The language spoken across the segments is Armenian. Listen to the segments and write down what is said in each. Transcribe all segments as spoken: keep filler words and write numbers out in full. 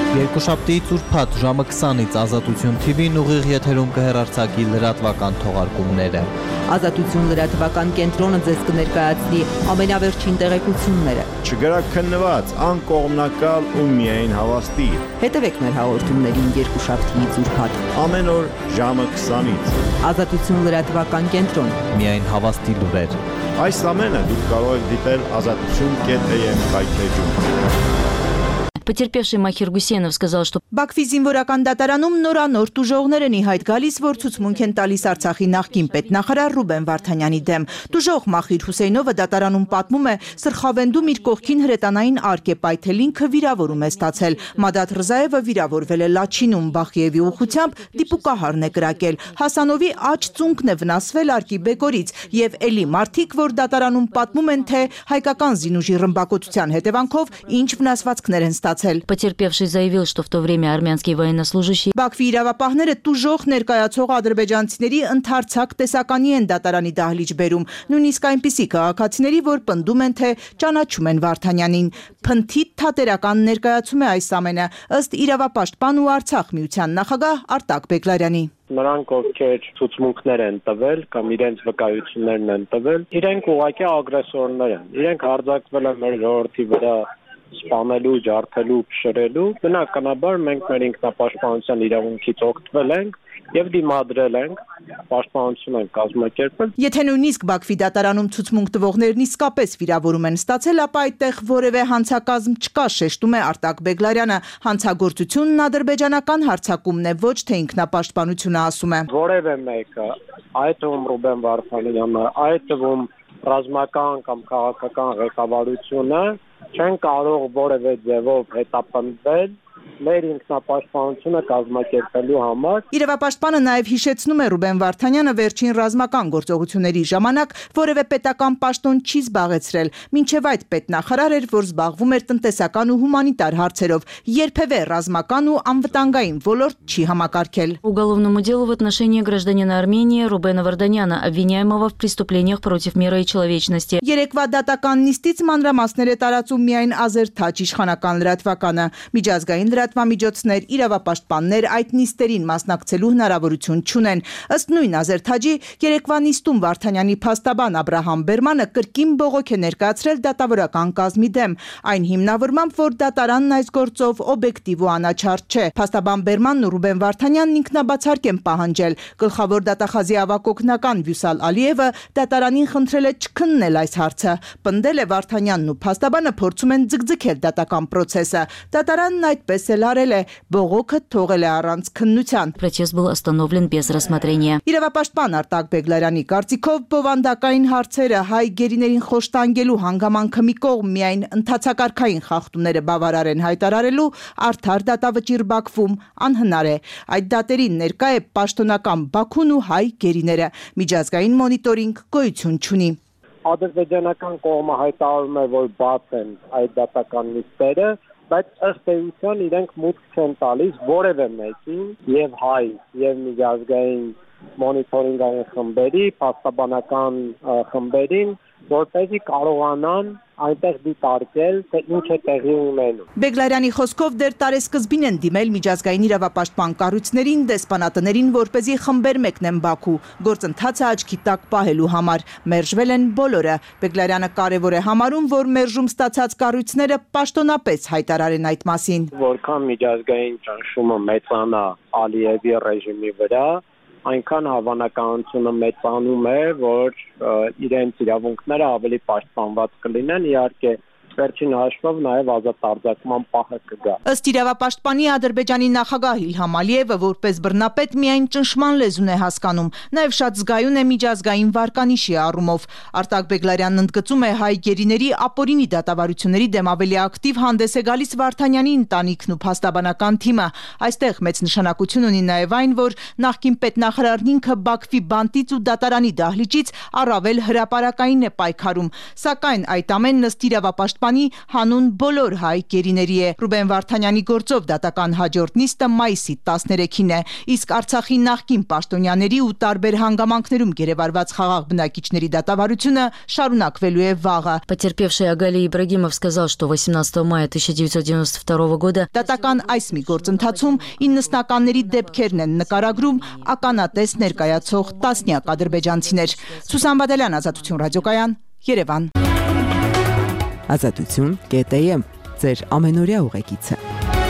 Երկուշաբթիից ուրբաթ ժամը քսանից Ազատություն թի վին ուղիղ եթերում կհեռարձակի լրատվական թողարկումները։ Ազատություն լրատվական կենտրոնը ձեզ կներկայացնի ամենավերջին տեղեկությունները։ Չգրաքննված, անկողմնակալ ու միայն հավաստի։ Հետևեք մեր հաղորդումներին երկուշաբթիից ուրբաթ։ Ամեն օր ժամը քսանից։ Ազատություն լրատվական կենտրոն։ Միայն հավաստի լուրեր։ Այս ամենը դուք կարող եք դիտել ազատություն կետ էյ էմ կայքէջում։ Потерпевший Махир Гусейнов сказал, что Բաքվի զինվորական դատարանում նորանոր տուժողներ են ի հայտ գալիս, որ ցուցմունք են տալիս Արցախի նախկին պետնախարար Ռուբեն Վարդանյանի դեմ։ Տուժող Մախիր Հուսեյնովը դատարանում պատմում է, սրխավենդում իր կողքին հրետանային արկ է պայթել, ինքը վիրավորում է ստացել։ Մադադ Ռզաևը վիրավորվել է Լաչինում, Բախիևի ուղղությամբ դիպուկահարն է կրակել։ Հասանովի աջ ծունկն է վնասվել արկի բեկորից, եւ էլի մարդիկ, որ դատարանում պատմում են, թե հայկական զինուժի ռմբակոծության հետևանքով ինչ վնասվածքներ են ստացել։ потерпевший заявил, что в то время армянские военнослужащие Բաքվի իրավապահները տուժող ներկայացող ադրբեջանցիների ընդարձակ տեսականի են դատարանի դահլիճ բերում, նույնիսկ այնպիսի քաղաքացիների, որ պնդում են, թե ճանաչում են Վարդանյանին։ Փնթիթ թատերական ներկայացում է այս ամենը, ըստ իրավապաշտպան ու Արցախ միության նախագահ Արտակ Բեգլարյանի։ Նրանք, ովքեր ցուցմունքներ են տվել կամ իրենց վկայություններն են տվել, իրենք ուղղակի ագրեսորներ են։ Իրենք հարձակվել են մեր ժողովրդի վրա սպանելու, ջարդելու, փշրելու, բնականաբար մենք մեր ինքնապաշտպանության իրավունքից օգտվել ենք եւ դիմադրել ենք, պաշտպանություն ենք կազմակերպել։ Եթե նույնիսկ Բաքվի դատարանում ցուցմունք տվողներն իսկապես վիրավորում են ստացել, ապա այդտեղ որևէ հանցակազմ չկա, շեշտում է Արտակ Բեգլարյանը։ Հանցագործությունն ադրբեջանական հարձակումն է, ոչ թե ինքնապաշտպանությունը, ասում է։ Որևէ մեկը, այդ թվում Ռուբեն Վարդանյանը, այդ թվում ռազմական կամ քաղաքական ղեկավարությունը չեն կարող որևէ ձևով հետապնդվել մեր ինքնապաշտպանությունը կազմակերպելու համար։ Իրավապաշտպանը նաև հիշեցնում է Ռուբեն Վարդանյանը վերջին ռազմական գործողությունների ժամանակ որևէ պետական պաշտոն չի զբաղեցրել, մինչև այդ պետնախարար էր, որ зբաղվում էր տնտեսական ու հումանիտար հարցերով, երբևէ ռազմական ու անվտանգային ոլորտ չի համակարգել։ уголовному делу в отношении гражданина Армении Рубена Варданяна, обвиняемого в преступлениях против мира и человечности. Երեկվա դատական նիստից մանրամասներ է տարածում միայն Ազերթաջ իշխանական լրատվականը։ Միջազգային լրատվամիջոցներ, իրավապաշտպաններ այդ նիստերին մասնակցելու հնարավորություն չունեն։ Ըստ նույն Ազերթաջի, երեկվա նիստում Վարդանյանի փաստաբան Աբրահամ Բերմանը կրկին բողոք է ներկայացրել դատավորական կազմի դեմ, այն հիմնավորմամբ, որ դատարանն այս գործով օբյեկտիվ ու անաչառ չէ։ Փաստաբան Բերմանն ու Ռուբեն Վարդանյանն ինքնաբացարկ են պահանջել։ Գլխավոր դատախազի ավագ օգնական Վյուսալ Ալիևը դատարանին խնդրել է չքննել այս հարցը։ Պնդել է Վարդանյանն ու փաստաբանը փորձում են ձգձգել դատական process-ը։ Դատարանն այդպես էլ արել է, բողոքը թողել է առանց քննության։ Протест был остановлен без рассмотрения. Իրավապաշտպան Արտակ Բեգլարյանի կարծիքով բովանդակային հարցերը հայ գերիներին խոշտանգելու հանգամանքը մի կողմ միայն ընդհանցակարգային խախտումները բավարար են հայտարարելու, արդար դատավճիռ Բաքվում անհնար է։ Այդ դատերին ներկա է պաշտոնական Բաքուն ու հայ գերիները։ Միջազգային մոնիտորինգ գոյություն չունի։ Ադրբեջանական կողմը հայտարարում է, որ բաց են այդ դատական նիստերը, բայց ըստ էության իրենք մուտք չեն տալիս որևէ մեկին, եւ հայ, եւ միջազգային մոնիտորինգային խմբերի, փաստաբանական խմբերին, որպեսզի կարողանան այնտեղ դիտարկել, թե ինչ է տեղի ունենում։ Բեգլարյանի խոսքով դեռ տարեսկզբին են դիմել միջազգային իրավապաշտպան կառույցներին, դեսպանատներին, որպեսզի խմբեր մեկնեն Բաքու, գործընթացը աչքի տակ պահելու համար։ Մերժվել են բոլորը։ Բեգլարյանը կարևոր է համարում, որ մերժում ստացած կառույցները պաշտոնապես հայտարարեն այդ մասին։ Որքան միջազգային ճնշումը մեծանա Ալիևի ռեժիմի վրա, այնքան հավանականությունը մեծանում է, որ իրենց իրավունքները ավելի պաշտպանված կլինեն, իհարկե վերջին հաշվով նաև ազատ արձակման պահը կգա։ Ըստ իրավապաշտպանի Ադրբեջանի նախագահ Իլհամ Ալիևը որպես բռնապետ միայն ճնշման լեզուն է հասկանում, նաև շատ զգայուն է միջազգային վարկանիշի առումով։ Արտակ Բեգլարյանն ընդգծում է հայ գերիների ապօրինի դատավարությունների դեմ ավելի ակտիվ հանդես է գալիս Վարդանյանի ընտանիքն ու փաստաբանական թիմը։ Այստեղ մեծ նշանակություն ունի նաև այն, որ նախկին պետնախարարն ինքը Բաքվի բանտից ու դատարանի դահլիճից առավել հրապարակային է պայքարում, սակայն այդ ամենն ըստ իրավապաշտպանի պաշտպանի հանուն բոլոր հայ գերիների է։ Ռուբեն Վարդանյանի գործով դատական հաջորդ նիստը մայիսի տասներեքին է, իսկ Արցախի նախկին պաշտոնյաների ու տարբեր հանգամանքներում գերեվարված խաղաղ բնակիչների դատավարությունը շարունակվելու է վաղը։ Потерпевший Агали Ибрагимов сказал, что восемнадцатого мая тысяча девятьсот девяносто второго года Դատական այս մի գործընթացում իննստականների դեպքերն են նկարագրում ականատես ներկայացող տասնյակ ադրբեջանցիներ։ Սուսան Բադալյան, Ազատություն ռադիոկայան, Երևան։ Ազատություն կետ էմ ձեր ամենօրյա ուղեկիցը։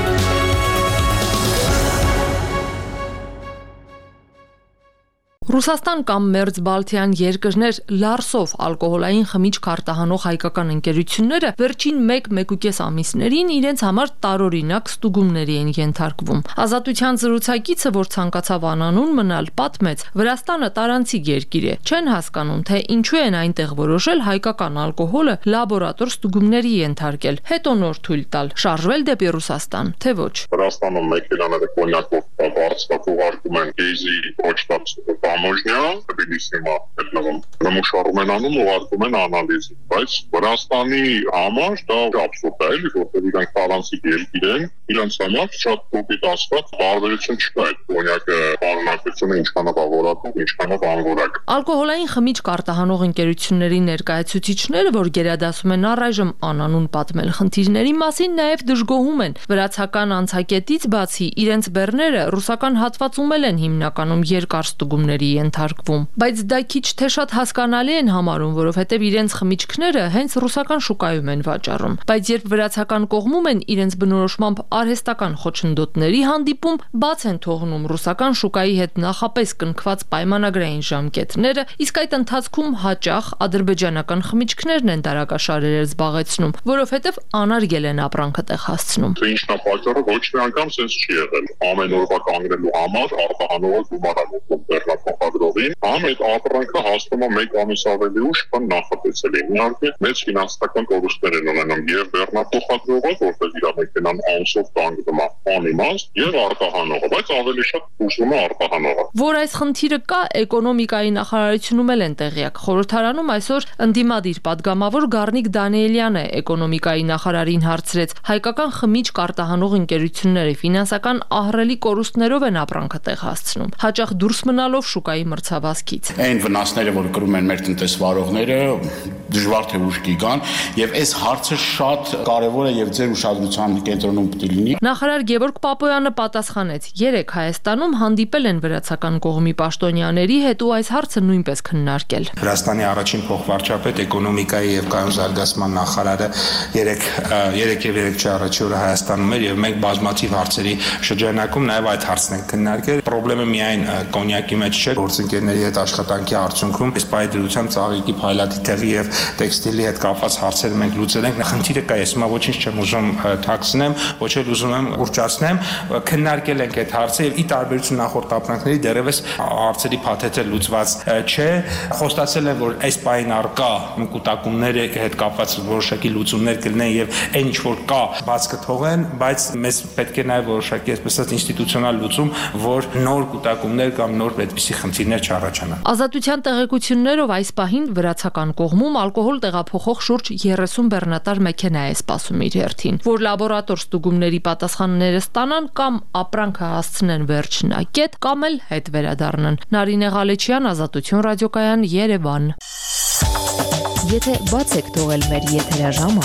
Ռուսաստան կամ Մերձ Բալթյան երկրներ լարսով ալկոհոլային խմիչք արտահանող հայկական ընկերությունները վերջին մեկ-մեկուկես ամիսներին իրենց համար տարօրինակ ստուգումների են ենթարկվում։ Ազատության զրուցակիցը, որ ցանկացավ անանուն մնալ, պատմեց, Վրաստանը տարանցիկ երկիր է, չեն հասկանում, թե ինչու են այնտեղ որոշել հայկական ալկոհոլը լաբորատոր ստուգումների ենթարկել, հետո նոր թույլ տալ, շարժվել դեպի Ռուսաստան, թե ոչ։ Վրաստանում մեքենաները կոնյակով բարձրացող ուղարկում են գեյզի ոչտապ Մոժնյա, Թբիլիսիում գտնվում։ Նմուշարում են անում, ուղարկում են անալիզի, բայց Վրաստանի համար դա աբսուրդ է, որտեղ իրանք տարանցիկ երկիր են, իրանք համար շատ կոպիտ ասված բարբերություն չկա այդ կոնյակը պարունակությունը ինչքանով ավորակով, ինչքանով անորակ։ Ալկոհոլային խմիչք արտահանող ընկերությունների ներկայացուցիչները, որ գերադասում են առայժմ անանուն պատմել խնդիրների մասին, նաև դժգոհում են։ Վրացական անցակետից բացի իրենց բեռները ռուսական հատվածում են հիմնականում երկար ստուգումների ենթարկվում, բայց դա քիչ թե շատ հասկանալի են համարում, որովհետև իրենց խմիչքները հենց ռուսական շուկայում են վաճառում, բայց երբ վրացական կողմում են իրենց բնորոշմամբ արհեստական խոչընդոտների հանդիպում, բաց են թողնում ռուսական շուկայի հետ նախապես կնքված պայմանագրային ժամկետները, իսկ այդ ընթացքում հաճախ ադրբեջանական խմիչքներն են դարակաշարեր զբաղեցնում, որովհետև անարգել են ապրանքը տեղ հասցնում։ Ինչն է պատճառը, ոչ մի անգամ sense չի եղել։ Ամեն օրվա կանգնելու համար արտահանողը գումար է փոխադրողին, ամ այդ ապրանքը հասնում է մեկ ամիս ավելի ուշ, քան նախատեսել են։ Իհարկե, մեծ ֆինանսական կորուստներ են ունենում եւ բեռնափոխադրողը, որտեղ իր մեքենան ամսով կանգնում է անիմաստ, եւ արտահանողը, բայց ավելի շատ ուշում է արտահանողը։ Որ այս խնդիրը կա, էկոնոմիկայի նախարարությունում էլ են տեղյակ։ Խորհրդարանում այսօր ընդդիմադիր падգամավոր Գառնիկ Դանիելյանը էկոնոմիկայի նախարարին հարցրեց. հայկական խմիչք արտահանող ընկերությունները ֆինանսական ահռելի կորուստներով են ապրանքը տեղ հասցնում, հաճախ դուրս մնալով շուկայի մրցավազքից։ Այն վնասները, որ կրում են մեր տնտեսվարողները, դժվար թե ուշ կգան, եւ այս հարցը շատ կարեւոր է եւ ձեր ուշադրության կենտրոնում պետք է լինի։ Նախարար Գևորգ Պապոյանը պատասխանեց. երեք Հայաստանում հանդիպել են վրացական կողմի պաշտոնյաների հետ ու այս հարցը նույնպես քննարկել։ Վրաստանի առաջին փոխվարչապետ, էկոնոմիկայի եւ կայուն զարգացման նախարարը երեք երեք եւ երեք չէ առաջի օրը Հայաստանում էր եւ մենք բազմաթիվ հարցերի շրջանակում նաեւ այդ հարցն ենք քննարկել։ Պրոբլեմը միայն կոնյակի մեջ չէ, գործընկերների հետ աշխատանքի արդյունքում այս պայդրության ծաղիկի, փայլատի տեղի եւ տեքստիլի հետ կապված հարցերը մենք լուծել ենք։ Խնդիրը կա, ես հիմա ոչինչ չեմ ուզում թաքցնեմ, ոչ էլ ուզում եմ ուռճացնեմ, քննարկել ենք այդ հարցը եւ ի տարբերություն նախորդ ապրանքների դեռևս հարցերի փաթեթը լուծված չէ։ Խոստացել են, որ այս պահին առկա կուտակումների հետ կապված որոշակի լուծումներ կլինեն եւ այն ինչ որ կա բաց կթողեն, բայց մեզ պետք է նաեւ որոշակի այսպես ասած ինստիտուցիոնալ լուծում, որ նոր կուտակումներ կամ նոր այդպիսի խնդիրներ չառաջանան։ Ազատության տեղեկություններով այս պահին վրացական կողմում ալկոհոլ տեղափոխող շուրջ երեսուն բեռնատար մեքենա է սպասում իր հերթին, որ լաբորատոր ստուգումների պատասխանները ստանան կամ ապրանքը հասցնեն վերջնակետ, կամ էլ հետ վերադառնան։ Նարինե Ղալեչյան, Ազատություն ռադիոկայան, Երևան։ Եթե բաց եք թողել մեր եթերաժամը,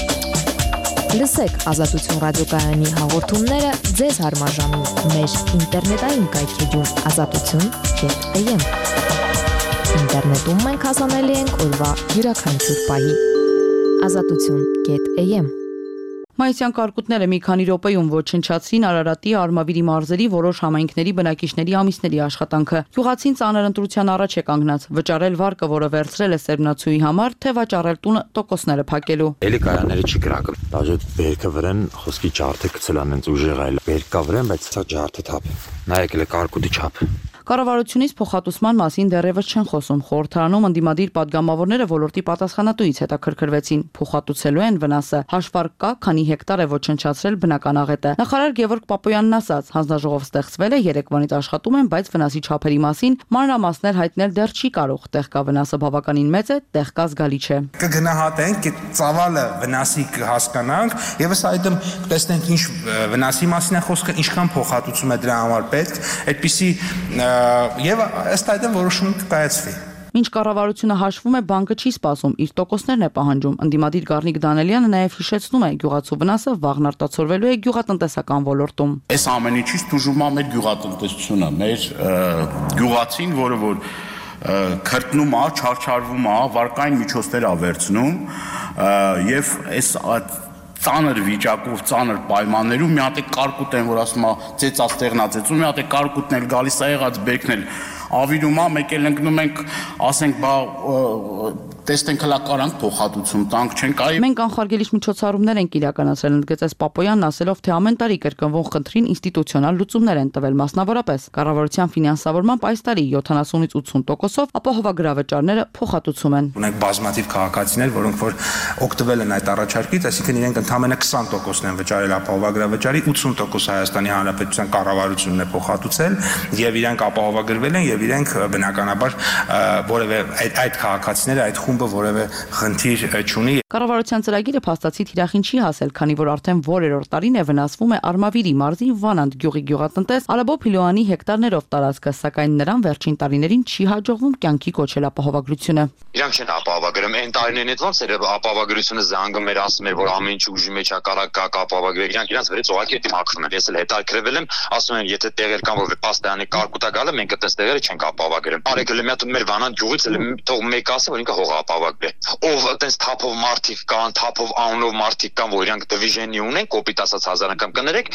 լսեք Ազատություն ռադիոկայանի հաղորդումները ձեզ հարմարժամին մեր ինտերնետային կայքեջում ազատություն կետ էմ։ Ինտերնետում մենք հասանելի ենք օրվա յուրաքանչյուր պահի։ ազատություն կետ էմ։ Մայիսյան կարկուտները մի քանի րոպեում ոչնչացրին Արարատի, Արմավիրի մարզերի որոշ համայնքների բնակիչների ամիսների աշխատանքը։ Գյուղացին ծանր ընտրության առաջ է կանգնած՝ վճարել վարկը, որը վերցրել է սերմնացուի համար, թե վաճառել տունը տոկոսները փակելու։ Էլի կայանները չի կրակել։ Դաժե բերքը վրան խոսքի ջարդը գցել անենց ուժեղայլ։ Բերկա վրան, բայց սա ջարդը թափ։ Նայեք էլ կարկուտի չափ։ Կառավարությունից փոխհատուցման մասին դեռևս չեն խոսում։ Խորհրդարանում ընդդիմադիր падգամավորները ոլորտի պատասխանատուից հետաքրքրվեցին։ Փոխհատուցելու են վնասը։ Հաշվարկ կա, քանի հեկտար է ոչնչացրել բնական աղետը։ Նախարար Գևորգ Պապոյանն ասաց, հանձնաժողով ստեղծվել է, երեկվանից աշխատում են, բայց վնասի չափերի մասին մանրամասներ հայտնել դեռ չի կարող։ Տեղ կա վնասը բավականին մեծ է, տեղ կա զգալի չէ։ Կգնահատենք, ծավալը վնասի կհասկանանք, եւ ըստ այդմ տեսնենք ինչ վնասի մասին է խոսքը, ինչքան փոխհատուցում է դրա համար պետք, այդպիսի եւ ըստ այդմ որոշում կկայացվի։ Մինչ կառավարությունը հաշվում է, բանկը չի սպասում, իր տոկոսներն է պահանջում։ Ընդդիմադիր Գառնիկ Դանելյանը նաև հիշեցնում է, գյուղացու վնասը վաղն արտացոլվելու է գյուղատնտեսական ոլորտում։ Այս ամեն ինչից դժում է մեր գյուղատնտեսությունը, մեր գյուղացին, որը որ քրտնում է, չարչարվում է, վարկային միջոցներ է վերցնում եւ այս ծանր վիճակով, ծանր պայմաններում մի հատ է կարկուտ են, որ ասում է ծեծած տեղնացեցում, մի հատ է կարկուտն էլ գալիս է եղած բերքն էլ ավիրում է, մեկ էլ ընկնում ենք, ասենք, բա տեսնենք հլա կարանք փոխհատուցում տանք չենք այ Մենք անխարգելիչ միջոցառումներ ենք իրականացրել, ընդգծեց Պապոյանն, ասելով, թե ամեն տարի կրկնվող խնդրին ինստիտուցիոնալ լուծումներ են տվել, մասնավորապես կառավարության ֆինանսավորմամբ այս տարի յոթանասունից ութսուն տոկոսով ապահովագրավճարները փոխհատուցում են։ Ունենք բազմաթիվ քաղաքացիներ, որոնք որ օգտվել են այդ առաջարկից, այսինքն իրենք ընդամենը քսան տոկոսն են վճարել ապահովագրավճարի, ութսուն տոկոս Հայաստանի Հանրապետության կառավարությունն է փոխհատուցել եւ իրենք ապահովագրվել են եւ իրենք բնականաբար որևէ այդ այդ քաղաքացիները այդ խումբը որևէ խնդիր չունի։ Կառավարության ծրագիրը փաստացի թիրախին չի հասել, քանի որ արդեն որերորդ տարին է վնասվում է Արմավիրի մարզի Վանանդ գյուղի գյուղատնտես Ալաբո Փիլոյանի հեկտարներով տարածքը, սակայն նրան վերջին տարիներին չի հաջողվում կյանքի կոչել ապահովագրությունը։ Իրանք չեն ապահովագրում, այն տարիներին հետ ոնց էր ապահովագրությունը զանգում էր, ասում էր, որ ամեն ինչ ուժի մեջ է կարա կա ապահովագրել, իրանք իրանք վերից ուղղակի դիմակրում են։ Ես էլ հետաքրքրվել եմ, ասում են, եթե տեղեր կան, որ պաստայանի կարկուտա գալը, մենք այդպես տեղերը չենք ապահովագրում։ Արեք էլ մի հատ մեր Վանանդ գյուղից էլ թող մեկ ասի, որ ինքը հող ապահովագրել։ Ով այտենց թափով մարդիկ կան, թափով անունով մարդիկ կան, որ իրանք դիվիժենի ունեն, կոպիտ ասած հազար անգամ կներեք,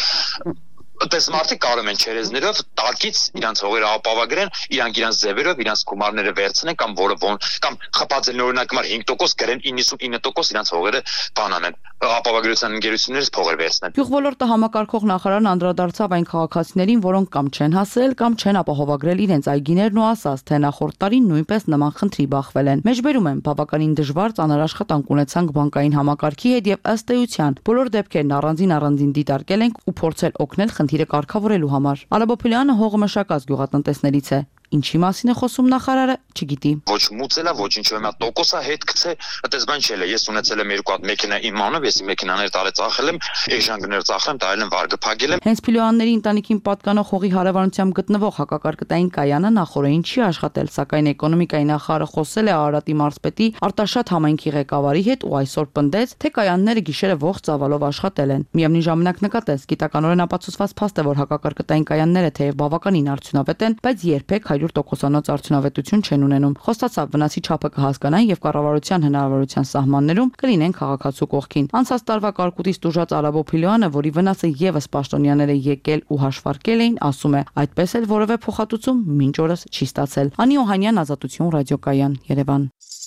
այտենց մարդիկ կարող են չերեզներով տակից իրանց հողերը ապահովագրեն, իրանք իրանց ձևերով, իրանց գումարները վերցնեն կամ որը ոն կամ խփածելն օրինակ համար հինգ տոկոս գրեն իննսունինը տոկոս իրանց հողերը բանանեն, ապահովագրության ընկերություններից փողեր վերցնեն։ Գյուղոլորտը համակարգող նախարարն անդրադարձավ այն քաղաքացիներին, որոնք կամ չեն հասել կամ չեն ապահովագրել իրենց այգիներն ու ասաց, թե նախորդ տարին նույնպես նման խնդրի բախվել են։ Մեջբերում են բավականին դժվար ծանր աշխատանք ունեցանք բանկային համակարգի հետ եւ ըստ էության բոլոր դեպքերն առանձին առանձին դիտարկել ենք ու փորձել օգնել խնդիրը կարգավորելու համար։ Ալաբո Փիլոյանը հողը մշակած գյուղատնտեսներից է։ Ինչի մասին է խոսում նախարարը, չգիտի։ Ոչ մուծելա, ոչինչ ոմա տոկոսա հետ գցե, այդպես բան չէ։ Ես ունեցել եմ երկու հատ մեքենա իմ անունով, ես իմ մեքենաներ տարել ծախել եմ, էժանգներ ծախել եմ, տարել եմ վարկը փակել եմ։ Հենց Փիլոյանների ընտանիքին պատկանող հողի հարևանությամբ գտնվող հակակարկտային կայանը նախորդին չի աշխատել, սակայն էկոնոմիկայի նախարարը խոսել է Արարատի մարզպետի Արտաշատ համայնքի ղեկավարի հետ ու այսօր պնդեց, թե կայանները գիշերը ողջ ծավալով աշխատել են։ Միևնույն ժամանակ նկատեց, գիտականորեն ապացուցված փաստ է, որ հակակարկտային կայանները թեև բավականին արդյունավետ են, բայց երբեք հարյուր տոկոսանոց արդյունավետություն չեն ունենում։ Խոստացավ վնասի չափը կհասկանան եւ կառավարության հնարավորության սահմաններում կլինեն քաղաքացու կողքին։ Անցած տարվա կարկուտից տուժած Ալաբո Փիլոյանը, որի վնասը եւս պաշտոնյաները եկել ու հաշվարկել էին, ասում է, այդպես էլ որևէ փոխհատուցում մինչ օրս չի ստացել։ Անի Օհանյան, Ազատություն ռադիոկայան, Երևան։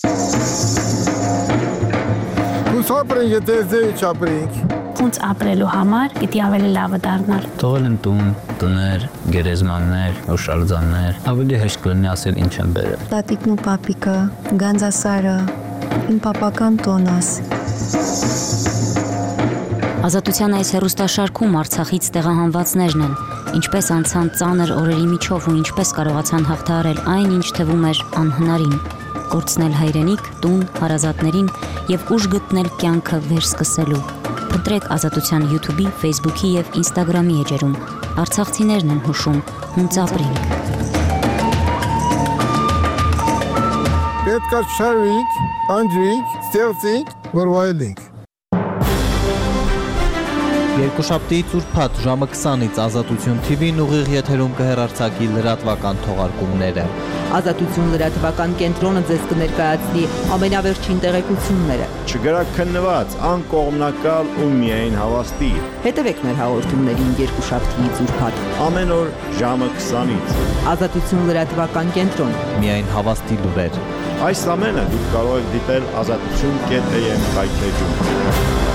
Ուսապրեն եթե ձեի չապրենք։ Ոնց ապրելու համար պիտի ավելի լավը դառնալ։ Թողել են տուն, տներ, գերեզմաններ, օշալձաններ, ավելի հեշտ կլինի ասել ինչ են բերել։ Տատիկն ու պապիկը, Գանձասարը, իմ պապական տոնս։ Ազատության այս հեռուստաշարքում Արցախից տեղահանվածներն են, ինչպես անցան ծանր օրերի միջով ու ինչպես կարողացան հաղթահարել այն, ինչ թվում էր անհնարին, կորցնել հայրենիք, տուն, հարազատներին եւ ուժ գտնել կյանքը վերսկսելու։ Ընտրեք Ազատության YouTube-ի, Facebook-ի եւ Instagram-ի էջերում։ Արցախցիներն են հուշում, հունց ապրենք։ Պետք է շարվենք, անջրենք, ստեղծենք, որ վայելենք։ Երկուշաբթի ծուրփաթ ժամը քսանից Ազատություն Թի Վին ուղիղ եթերում կհեռարձակի լրատվական թողարկումները։ Ազատություն լրատվական կենտրոնը ձեզ կներկայացնի ամենավերջին տեղեկությունները։ Չգրակ քննված, անկողմնակալ ու միայն հավաստի։ Հետևեք մեր հաղորդումներին երկուշաբթի ծուրփաթ ամեն օր ժամը քսանից։ Ազատություն լրատվական կենտրոն։ Միայն հավաստի լուրեր։ Այս ամենը դուք կարող եք դիտել ազատություն կետ էյ էմ կայքեջում։